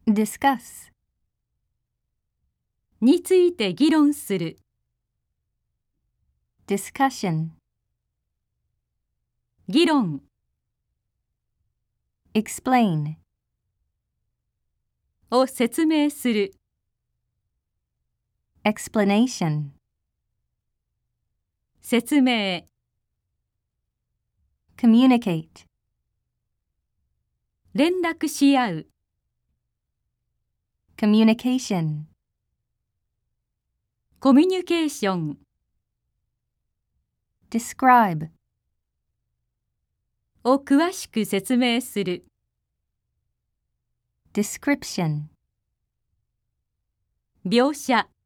discuss, について議論する、 discussion, 議論、 explain, を説明する、 explanation, 説明、 communicate, 連絡し合う、 communication, コミュニケーション、 describe, を詳しく説明する、 description, 描写